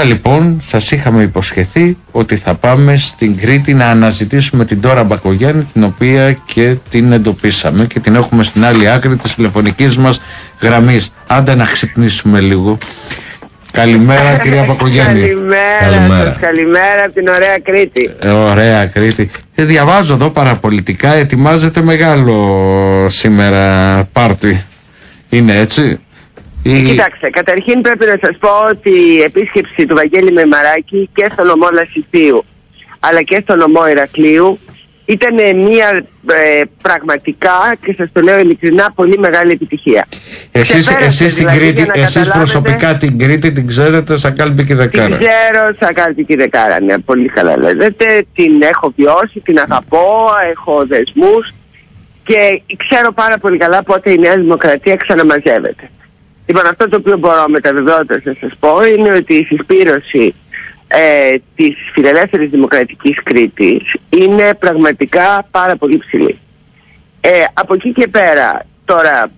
Σήμερα λοιπόν σας είχαμε υποσχεθεί ότι θα πάμε στην Κρήτη να αναζητήσουμε την Ντόρα Μπακογιάννη, την οποία και την εντοπίσαμε και την έχουμε στην άλλη άκρη της τηλεφωνικής μας γραμμής. Άντε να ξυπνήσουμε λίγο. Καλημέρα κυρία Μπακογιάννη. Καλημέρα από την ωραία Κρήτη. Ωραία Κρήτη. Διαβάζω εδώ παραπολιτικά, ετοιμάζεται μεγάλο σήμερα πάρτι. Είναι έτσι? Κοιτάξτε, καταρχήν πρέπει να σας πω ότι η επίσκεψη του Βαγγέλη Μεϊμαράκη και στο νομό Λασιθίου αλλά και στο νομό Ηρακλείου ήταν μια πραγματικά, και σας το λέω ειλικρινά, πολύ μεγάλη επιτυχία. Εσείς δηλαδή, προσωπικά την Κρήτη την ξέρετε σαν κάλπη και δεκάρα? Την ξέρω σαν κάλπη και δεκάρα, ναι, πολύ καλά λέτε. Την έχω βιώσει, την αγαπώ, έχω δεσμούς και ξέρω πάρα πολύ καλά πότε η Νέα Δημοκρατία ξαναμαζεύεται. Λοιπόν, αυτό το οποίο μπορώ με τα βεβαιότητα να σας πω είναι ότι η συσπήρωση της φιλελεύθερης δημοκρατικής Κρήτης είναι πραγματικά πάρα πολύ ψηλή. Από εκεί και πέρα τώρα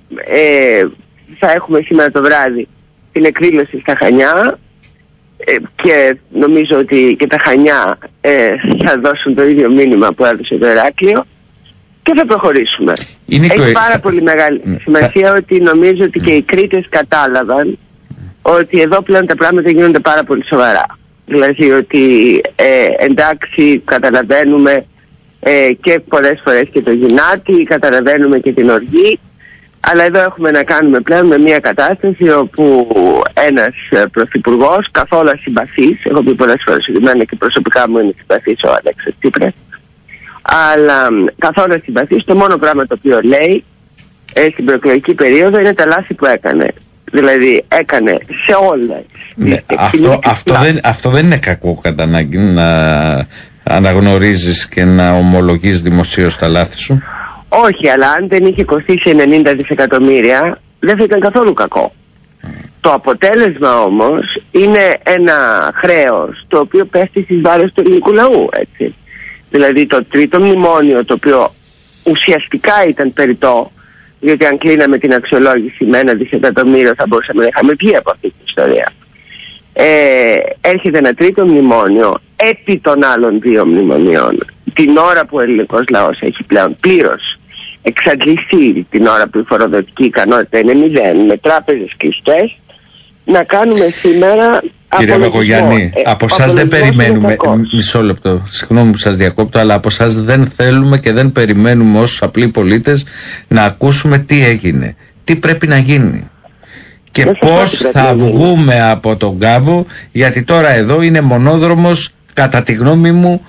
θα έχουμε σήμερα το βράδυ την εκδήλωση στα Χανιά και νομίζω ότι και τα Χανιά θα δώσουν το ίδιο μήνυμα που έδωσε το Ηράκλειο και θα προχωρήσουμε. Έχει πάρα πολύ μεγάλη σημασία ότι νομίζω ότι και οι Κρήτες κατάλαβαν ότι εδώ πλέον τα πράγματα γίνονται πάρα πολύ σοβαρά. Δηλαδή ότι εντάξει, καταλαβαίνουμε και πολλές φορές και το γυνάτι, καταλαβαίνουμε και την οργή, αλλά εδώ έχουμε να κάνουμε πλέον με μια κατάσταση όπου ένας πρωθυπουργός καθόλου ασυμπαθής, έχω πει πολλές φορές ότι εμένα και προσωπικά μου είναι συμπαθής ο Αλέξης Τσίπρας, αλλά καθόλου ασυμπαθής, το μόνο πράγμα το οποίο λέει στην προεκλογική περίοδο είναι τα λάθη που έκανε. Δηλαδή έκανε σε όλες. Ναι, αυτό δεν είναι κακό κατά ανάγκη, να αναγνωρίζεις και να ομολογείς δημοσίως τα λάθη σου. Όχι, αλλά αν δεν είχε κοστίσει 90 δισεκατομμύρια δεν θα ήταν καθόλου κακό. Το αποτέλεσμα όμως είναι ένα χρέος το οποίο πέφτει στις βάρες του ελληνικού λαού, έτσι. Δηλαδή το τρίτο μνημόνιο, το οποίο ουσιαστικά ήταν περιττό, διότι αν κλείναμε την αξιολόγηση με 1 δισεκατομμύριο θα μπορούσαμε να είχαμε βγει από αυτή την ιστορία. Έρχεται ένα τρίτο μνημόνιο επί των άλλων δύο μνημονιών, την ώρα που ο ελληνικός λαός έχει πλέον πλήρως εξαντληθεί, την ώρα που η φοροδοτική ικανότητα είναι 0, με τράπεζες κλειστές, να κάνουμε σήμερα... Κύριε Μπακογιάννη, από εσάς δεν περιμένουμε, μισό λεπτό, συγγνώμη που σας διακόπτω, αλλά από εσάς δεν θέλουμε και δεν περιμένουμε ως απλοί πολίτες να ακούσουμε τι έγινε, τι πρέπει να γίνει και πώς θα βγούμε από τον κάβο, γιατί τώρα εδώ είναι μονόδρομος, κατά τη γνώμη μου,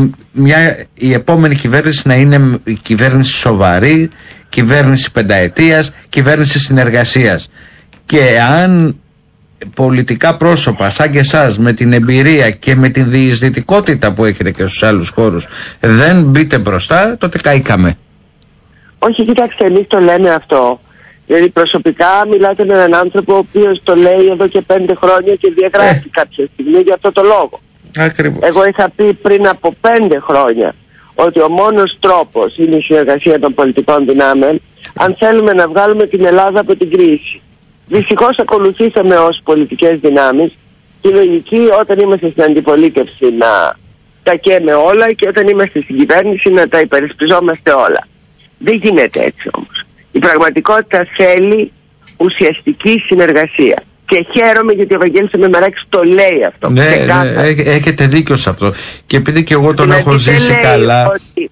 η επόμενη κυβέρνηση να είναι κυβέρνηση σοβαρή, κυβέρνηση πενταετίας, κυβέρνηση συνεργασίας. Και αν πολιτικά πρόσωπα σαν και εσάς, με την εμπειρία και με την διεισδυτικότητα που έχετε και στους άλλους χώρους, δεν μπείτε μπροστά, τότε καήκαμε. Όχι, κοιτάξτε, εμείς το λέμε αυτό. Δηλαδή προσωπικά μιλάτε με έναν άνθρωπο ο οποίος το λέει εδώ και 5 χρόνια και διαγράφει κάποια στιγμή για αυτό το λόγο. Ακριβώς. Εγώ είχα πει πριν από 5 χρόνια ότι ο μόνος τρόπος είναι η συνεργασία των πολιτικών δυνάμεων αν θέλουμε να βγάλουμε την Ελλάδα από την κρίση. Δυστυχώς ακολουθήσαμε ως πολιτικές δυνάμεις τη λογική όταν είμαστε στην αντιπολίτευση να τα καίμε όλα και όταν είμαστε στην κυβέρνηση να τα υπερασπιζόμαστε όλα. Δεν γίνεται έτσι όμως. Η πραγματικότητα θέλει ουσιαστική συνεργασία. Και χαίρομαι γιατί ο Βαγγέλης Μεϊμαράκης το λέει αυτό. Ναι, έχετε δίκιο σε αυτό. Και επειδή και εγώ τον έχω ζήσει καλά, ότι...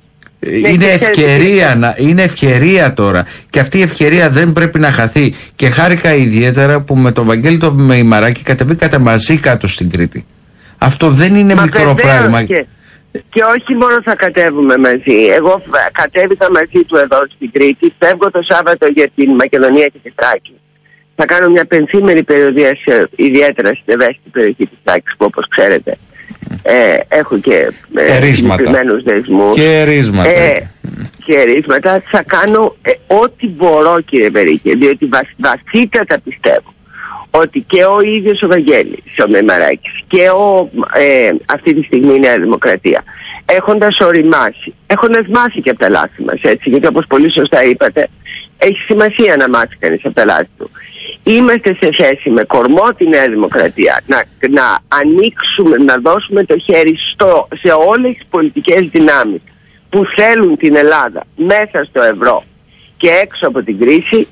είναι ευκαιρία τώρα. Και αυτή η ευκαιρία δεν πρέπει να χαθεί. Και χάρηκα ιδιαίτερα που με τον Βαγγέλη τον Μεϊμαράκη κατεβήκατε μαζί κάτω στην Κρήτη. Αυτό δεν είναι μικρό πράγμα. Και όχι μόνο θα κατέβουμε μαζί. Εγώ κατέβηκα μαζί του εδώ στην Κρήτη. Φεύγω το Σάββατο για την Μακεδονία και τη Θράκη. Θα κάνω μια πενθήμερη περιοδία ιδιαίτερα στην ευαίσθητη περιοχή της Θράκης που όπως ξέρετε έχω και συγκεκριμένους δεσμούς και ερίσματα. Θα κάνω ό,τι μπορώ, κύριε Βερίκη, διότι βαθύτατα πιστεύω ότι και ο ίδιος ο Βαγγέλης, ο Μεϊμαράκης και αυτή τη στιγμή η Νέα Δημοκρατία, έχοντας οριμάσει, έχοντας μάθει και από τα λάθη μας, έτσι, γιατί όπως πολύ σωστά είπατε, Έχει σημασία να μάθει κανείς από τα λάθη του. Είμαστε σε θέση με κορμό τη Νέα Δημοκρατία να ανοίξουμε, να δώσουμε το χέρι σε όλες τις πολιτικές δυνάμεις που θέλουν την Ελλάδα μέσα στο ευρώ και έξω από την κρίση,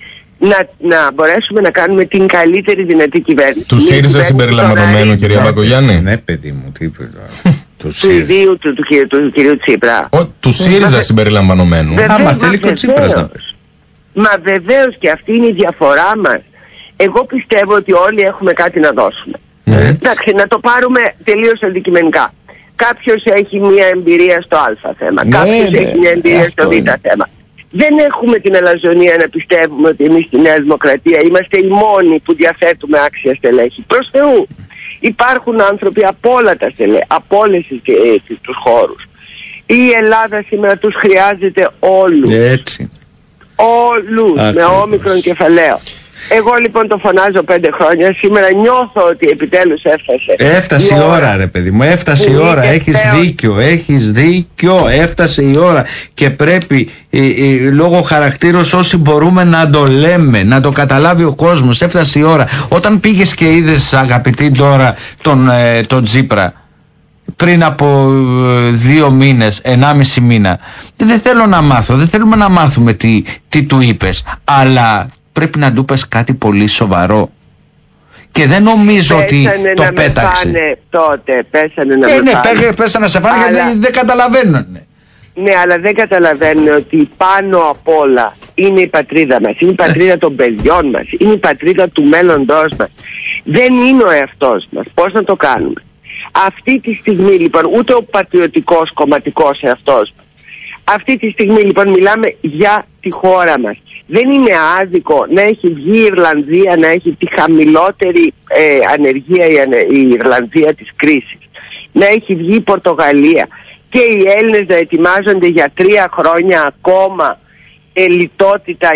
να μπορέσουμε να κάνουμε την καλύτερη δυνατή κυβέρνηση. Του ΣΥΡΙΖΑ συμπεριλαμβανομένου, κυρία Μπακογιάννη? Ναι, παιδί μου, τι είπε του ιδίου του κυρίου Τσίπρα. Του ΣΥΡΙΖΑ συμπεριλαμβανομένου. Άμα θέλει και ο Τσίπρας να πες. Μα βεβαίως, και αυτή είναι η διαφορά μας. Εγώ πιστεύω ότι όλοι έχουμε κάτι να δώσουμε. Εντάξει, να το πάρουμε τελείως αντικειμενικά. Κάποιος έχει μια εμπειρία στο Α θέμα, κάποιος έχει μια εμπειρία στο Β θέμα. Δεν έχουμε την αλαζονία να πιστεύουμε ότι εμείς στη Νέα Δημοκρατία είμαστε οι μόνοι που διαθέτουμε άξια στελέχη. Προς Θεού. Υπάρχουν άνθρωποι από όλα τα στελέχη, από όλες τους χώρους. Η Ελλάδα σήμερα τους χρειάζεται όλους. Έτσι. Όλους, με όμικρον κεφαλαίο. Εγώ λοιπόν το φωνάζω 5 χρόνια. Σήμερα νιώθω ότι επιτέλους έφτασε. Έφτασε η ώρα, ρε παιδί μου, έφτασε η ώρα. Έχεις δίκιο, έφτασε η ώρα. Και πρέπει λόγω χαρακτήρος όσοι μπορούμε να το λέμε, να το καταλάβει ο κόσμος. Έφτασε η ώρα. Όταν πήγες και είδες, αγαπητή τώρα, τον Τσίπρα πριν από 2 μήνες, 1,5 μήνα, δεν θέλω να μάθω, δεν θέλουμε να μάθουμε τι του είπες, αλλά πρέπει να του πες κάτι πολύ σοβαρό. Και δεν νομίζω ότι το πέταξε. Πέσανε να σε φάνε, αλλά γιατί δεν καταλαβαίνουν. Ναι, αλλά δεν καταλαβαίνουν ότι πάνω απ' όλα είναι η πατρίδα μας, είναι η πατρίδα των παιδιών μας, είναι η πατρίδα του μέλλοντός μας. Δεν είναι ο εαυτός μας. Πώς να το κάνουμε? Αυτή τη στιγμή λοιπόν, ούτε ο πατριωτικός κομματικός εαυτός μας. Αυτή τη στιγμή λοιπόν μιλάμε για τη χώρα μας. Δεν είναι άδικο να έχει βγει η Ιρλανδία, να έχει τη χαμηλότερη ανεργία η Ιρλανδία της κρίσης. Να έχει βγει η Πορτογαλία και οι Έλληνες να ετοιμάζονται για 3 χρόνια ακόμα λιτότητα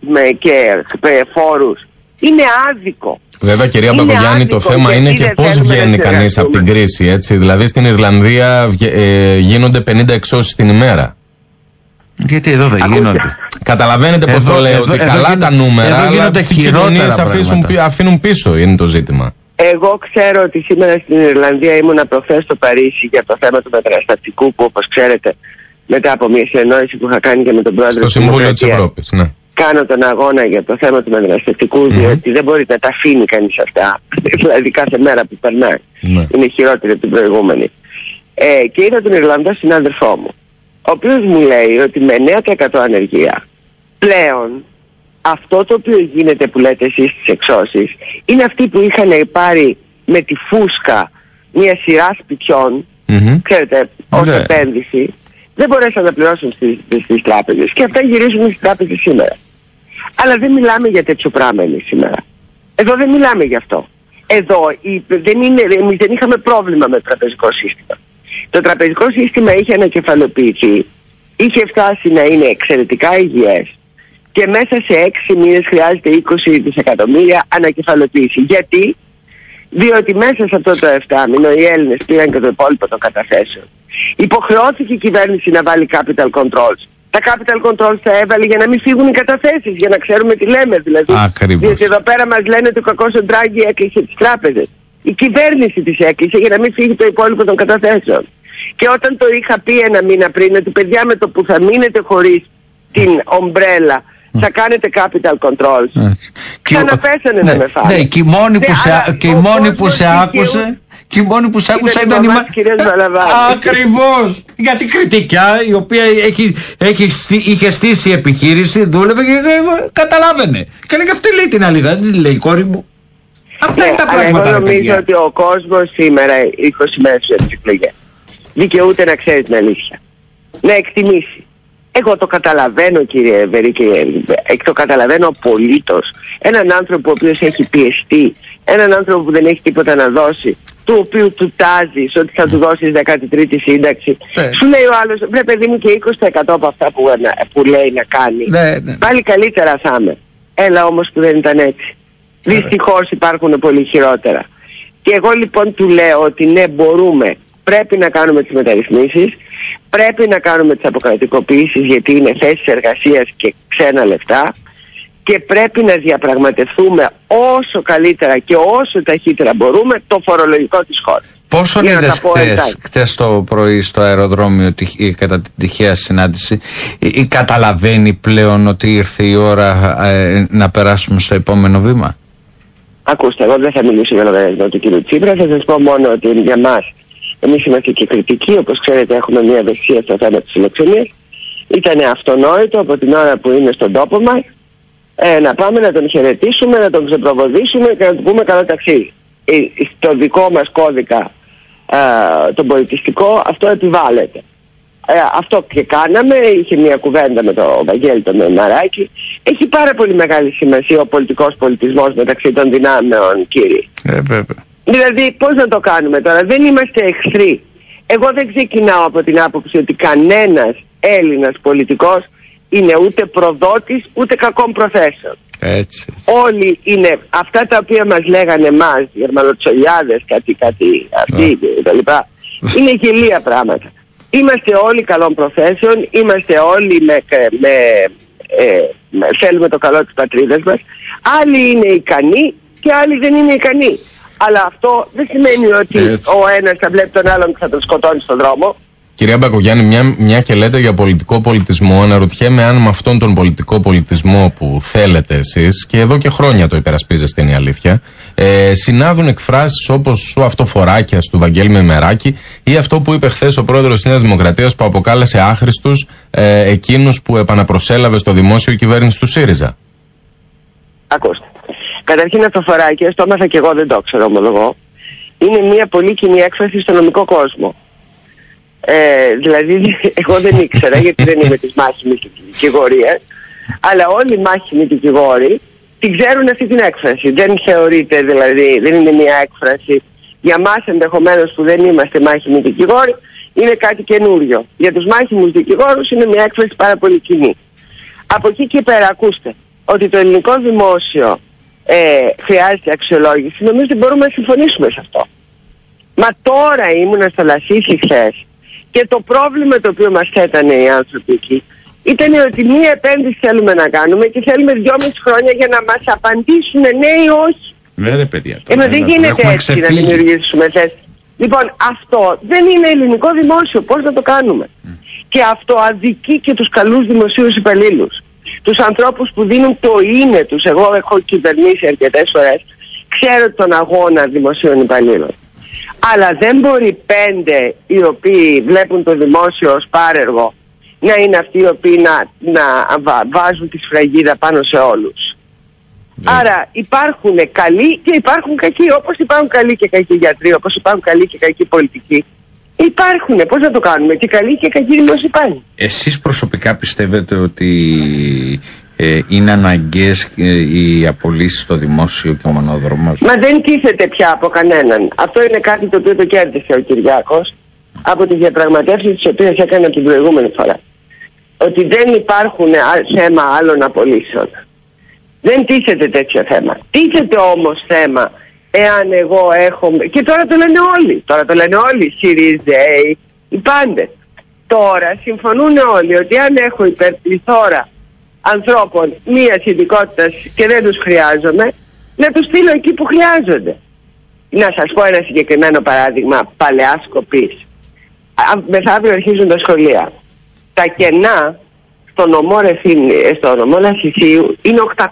και φόρους. Είναι άδικο. Βέβαια, κυρία Μπακογιάννη, το θέμα είναι και πώς βγαίνει κανείς από την κρίση, έτσι. Δηλαδή στην Ιρλανδία γίνονται 50 εξώσεις την ημέρα. Γιατί εδώ δεν γίνονται. Καταλαβαίνετε πώς το λέω, ότι καλά τα νούμερα, αλλά οι κοινωνίες αφήνουν πίσω, είναι το ζήτημα. Εγώ ξέρω ότι σήμερα στην Ιρλανδία ήμουνα προχθές στο Παρίσι για το θέμα του μεταναστευτικού, που όπως ξέρετε, μετά από μια συνεννόηση που είχα κάνει και με τον πρόεδρο στο Συμβούλιο της Ευρώπης, ναι. Κάνω τον αγώνα για το θέμα του μεταναστευτικού, διότι δεν μπορεί να τα αφήνει κανείς αυτά. Δηλαδή κάθε μέρα που περνάει είναι χειρότερη από την προηγούμενη. Και είδα τον Ιρλανδό συνάδελφό μου, ο οποίος μου λέει ότι με 9% ανεργία πλέον αυτό το οποίο γίνεται, που λέτε εσείς στις εξώσεις, είναι αυτοί που είχαν πάρει με τη φούσκα μια σειρά σπιτιών, ξέρετε, ως επένδυση, δεν μπορέσαν να πληρώσουν στις τράπεζες και αυτά γυρίζουν στις τράπεζες σήμερα. Αλλά δεν μιλάμε για τέτοιο πράγμα εμείς σήμερα. Εδώ δεν μιλάμε γι' αυτό. Εδώ εμείς δεν είχαμε πρόβλημα με το τραπεζικό σύστημα. Το τραπεζικό σύστημα είχε ανακεφαλοποιηθεί, είχε φτάσει να είναι εξαιρετικά υγιές και μέσα σε 6 μήνες χρειάζεται 20 δισεκατομμύρια ανακεφαλοποίηση. Γιατί? Διότι μέσα σε αυτό το 7μηνο οι Έλληνες πήραν και το υπόλοιπο των καταθέσεων. Υποχρεώθηκε η κυβέρνηση να βάλει capital controls. Τα capital controls τα έβαλε για να μην φύγουν οι καταθέσεις, για να ξέρουμε τι λέμε δηλαδή. Ακριβώς. Διότι εδώ πέρα μας λένε ότι ο κακός ο Ντράγκη έκλεισε τις τράπεζες. Η κυβέρνηση τις έκλεισε για να μην φύγει το υπόλοιπο των καταθέσεων. Και όταν το είχα πει 1 μήνα πριν, ότι παιδιά, με το που θα μείνετε χωρίς την ομπρέλα θα κάνετε capital controls, ξαναπέσανε να με φάνε. Ναι, και η μόνη που σε άκουσε ήταν η Ακριβώς. Γιατί κριτικιά, η οποία είχε στήσει επιχείρηση, δούλευε και καταλάβαινε. Και λέγε αυτή λέει την αλήθεια, δεν λέει η κόρη μου. Αυτά είναι τα πράγματα. Εγώ νομίζω ότι ο κόσμος σήμερα, 20 μέρες για τις εκλογές, δικαιούται να ξέρει την αλήθεια. Να εκτιμήσει. Εγώ το καταλαβαίνω, κύριε Βερίκη, το καταλαβαίνω απολύτως. Έναν άνθρωπο ο οποίος έχει πιεστεί, έναν άνθρωπο που δεν έχει τίποτα να δώσει, του οποίου του τάζεις ότι θα του δώσεις 13η σύνταξη. Σου λέει ο άλλος, βρε παιδί μου, και 20% από αυτά που λέει να κάνει, πάλι καλύτερα θα είμαι. Έλα όμως που δεν ήταν έτσι. Δυστυχώς υπάρχουν πολύ χειρότερα. Και εγώ λοιπόν του λέω ότι ναι, μπορούμε, πρέπει να κάνουμε τις μεταρρυθμίσεις, πρέπει να κάνουμε τις αποκρατικοποιήσεις, γιατί είναι θέσεις εργασίας και ξένα λεφτά, και πρέπει να διαπραγματευτούμε όσο καλύτερα και όσο ταχύτερα μπορούμε το φορολογικό της χώρας. Πόσο είδες χτες το πρωί στο αεροδρόμιο κατά την τυχαία συνάντηση, ή καταλαβαίνει πλέον ότι ήρθε η ώρα να περάσουμε στο επόμενο βήμα? Ακούστε, εγώ δεν θα μιλήσω για λογαριασμό του κ. Τσίπρα, θα σας πω μόνο ότι για μας, εμείς είμαστε και κριτικοί, όπως ξέρετε έχουμε μια ευαισθησία στο θέμα της φιλοξενίας. Ήταν αυτονόητο από την ώρα που είναι στον τόπο μας να πάμε να τον χαιρετήσουμε, να τον ξεπροβοδίσουμε και να του πούμε καλό ταξίδι. Στο δικό μας κώδικα τον πολιτιστικό αυτό επιβάλλεται. Αυτό και κάναμε, είχε μια κουβέντα με τον Βαγγέλη τον Μαράκη. Έχει πάρα πολύ μεγάλη σημασία ο πολιτικός πολιτισμός μεταξύ των δυνάμεων, κύριε. Δηλαδή πώς να το κάνουμε τώρα, δεν είμαστε εχθροί. Εγώ δεν ξεκινάω από την άποψη ότι κανένας Έλληνας πολιτικός είναι ούτε προδότης ούτε κακών προθέσεων. Έτσι. Όλοι είναι αυτά τα οποία μας λέγανε εμάς, οι Γερμανοτσολιάδες, κάτι αυτοί κτλ. Είναι γελία πράγματα. Είμαστε όλοι καλών προθέσεων, είμαστε όλοι θέλουμε το καλό της πατρίδας μας. Άλλοι είναι ικανοί και άλλοι δεν είναι ικανοί. Αλλά αυτό δεν σημαίνει ότι ο ένας θα βλέπει τον άλλον και θα τον σκοτώνει στον δρόμο. Κυρία Μπακογιάννη, μια και λέτε για πολιτικό πολιτισμό, αναρωτιέμαι αν με αυτόν τον πολιτικό πολιτισμό που θέλετε εσείς, και εδώ και χρόνια το υπερασπίζεστε είναι η αλήθεια, συνάδουν εκφράσεις όπως ο αυτοφοράκιας του Βαγγέλη Μεμεράκη ή αυτό που είπε χθες ο πρόεδρος της Νέας Δημοκρατίας που αποκάλεσε άχρηστους εκείνους που επαναπροσέλαβε στο δημόσιο κυβέρνηση του ΣΥΡΙΖΑ. Ακούστε. Καταρχήν αυτοφοράκιας, το έμαθα και εγώ, δεν το ξέρω ομολογώ, είναι μια πολύ κοινή έκφραση στο νομικό κόσμο. Δηλαδή εγώ δεν ήξερα γιατί δεν είμαι της μάχημης δικηγορίας, αλλά όλοι οι μάχημοι δικηγόροι την ξέρουν αυτή την έκφραση. Δεν θεωρείται δηλαδή, δεν είναι μια έκφραση για μας ενδεχομένως που δεν είμαστε μάχημοι δικηγόροι, είναι κάτι καινούριο. Για τους μάχημους δικηγόρους είναι μια έκφραση πάρα πολύ κοινή. Από εκεί και πέρα ακούστε ότι το ελληνικό δημόσιο χρειάζεται αξιολόγηση, νομίζω ότι μπορούμε να συμφωνήσουμε σε αυτό. Μα τώρα ήμουνα στο Λασίθι χθες και το πρόβλημα το οποίο μας θέτανε οι άνθρωποι εκεί ήταν ότι μία επένδυση θέλουμε να κάνουμε και θέλουμε 2,5 χρόνια για να μας απαντήσουν ναι ή όχι. Ναι, παιδιά. Δεν γίνεται έτσι να δημιουργήσουμε θέσεις. Λοιπόν, αυτό δεν είναι ελληνικό δημόσιο. Πώς να το κάνουμε? Και αυτό αδικεί και τους καλούς δημοσίους υπαλλήλους. Τους ανθρώπους που δίνουν το είναι τους. Εγώ έχω κυβερνήσει αρκετές φορές. Ξέρω τον αγώνα δημοσίων υπαλλήλων. Αλλά δεν μπορεί 5 οι οποίοι βλέπουν το δημόσιο ως πάρεργο να είναι αυτοί οι οποίοι να βάζουν τη σφραγίδα πάνω σε όλους. Άρα υπάρχουν καλοί και υπάρχουν κακοί. Όπως υπάρχουν καλοί και κακοί γιατροί, όπως υπάρχουν καλοί και κακοί πολιτικοί. Υπάρχουν. Πώς να το κάνουμε? Και καλοί και κακοί δημόσιοι υπάλληλοι. Εσείς προσωπικά πιστεύετε ότι είναι αναγκαίες οι απολύσεις στο δημόσιο και ο μονόδρομος? Μα δεν τίθεται πια από κανέναν. Αυτό είναι κάτι το οποίο το κέρδισε ο Κυριάκος από τις διαπραγματεύσεις τις οποίες έκανε την προηγούμενη φορά. Ότι δεν υπάρχουν θέμα άλλων απολύσεων. Δεν τίθεται τέτοιο θέμα. Τίθεται όμως θέμα εάν εγώ έχω... Και τώρα το λένε όλοι. Τώρα το λένε όλοι. Οι ΣΥΡΙΖΑΙ, οι πάντες. Τώρα συμφωνούν όλοι ότι αν έχω υπερπληθώρα ανθρώπων μίας ειδικότητας και δεν τους χρειάζομαι, να τους στείλω εκεί που χρειάζονται. Να σας πω ένα συγκεκριμένο παράδειγμα παλαιάς κοπής. Μεθαύριο αρχίζουν τα σχολεία. Τα κενά στο νομό Λασιθίου είναι 800.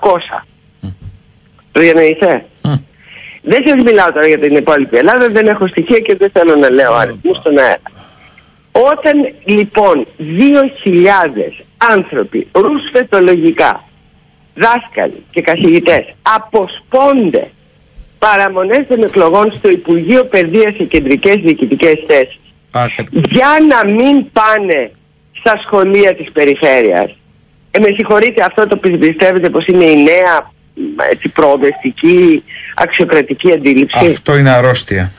Το διανοηθέ. Δεν σας μιλάω τώρα για την υπόλοιπη Ελλάδα, δεν έχω στοιχεία και δεν θέλω να λέω αριθμούς στον αέρα. Όταν λοιπόν 2.000 άνθρωποι ρουσφετολογικά, δάσκαλοι και καθηγητές αποσπώνται παραμονές των εκλογών στο Υπουργείο Παιδείας σε κεντρικές διοικητικές θέσεις για να μην πάνε στα σχολεία της περιφέρειας, με συγχωρείτε, αυτό το πιστεύετε πως είναι η νέα προοδευτική αξιοκρατική αντίληψη? Αυτό είναι αρρώστια.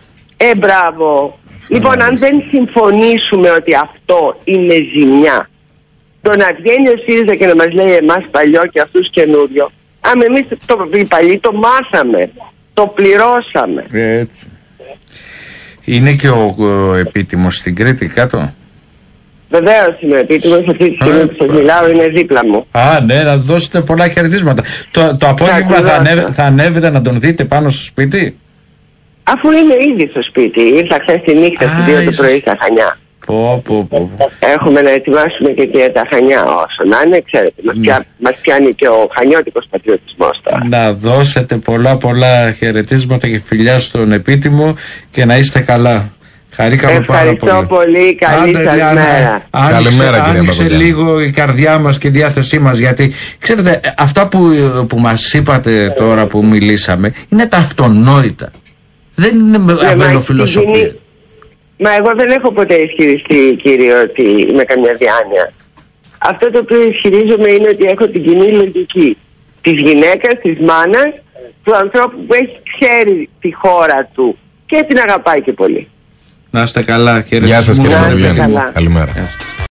Μπράβο. Λοιπόν, αν δεν συμφωνήσουμε ότι αυτό είναι ζημιά, το να βγαίνει ο ΣΥΡΙΖΑ και να μας λέει εμάς παλιό και αυτούς καινούριο, αν εμείς οι παλιοί το μάθαμε, το πληρώσαμε. Έτσι. Είναι και ο επίτιμος στην Κρήτη κάτω. Βεβαίως είμαι επίτιμος, αυτή τη στιγμή που σας μιλάω είναι δίπλα μου. Α, ναι, να δώσετε πολλά χαιρετίσματα. Το απόγευμα θα ανέβετε να τον δείτε πάνω στο σπίτι? Αφού είναι ήδη στο σπίτι, ήρθα χθες τη νύχτα στις 2 το πρωί στα Χανιά. Έχουμε να ετοιμάσουμε και για τα Χανιά όσο να είναι, ξέρετε, μας πιάνει και ο χανιώτικος πατριωτισμός τώρα. Να δώσετε πολλά χαιρετίσματα και φιλιά στον επίτιμο και να είστε καλά. Χαρήκαμε πάρα πολύ. Ευχαριστώ πολύ, καλή σας μέρα. Καλημέρα, άνοιξε λίγο η καρδιά μας και η διάθεσή μας, γιατί ξέρετε αυτά που μας είπατε τώρα που μιλήσαμε είναι τα αυτονόητα. Δεν είναι αμπελοφιλοσοφία. Μα εγώ δεν έχω ποτέ ισχυριστεί, κύριε, ότι είμαι καμιά διάνοια. Αυτό το οποίο ισχυρίζομαι είναι ότι έχω την κοινή λογική της γυναίκας, της μάνας, του ανθρώπου που έχει ξέρει τη χώρα του και την αγαπάει και πολύ. Να είστε καλά. Γεια σας, κύριε Μαυρογέννη. Καλημέρα.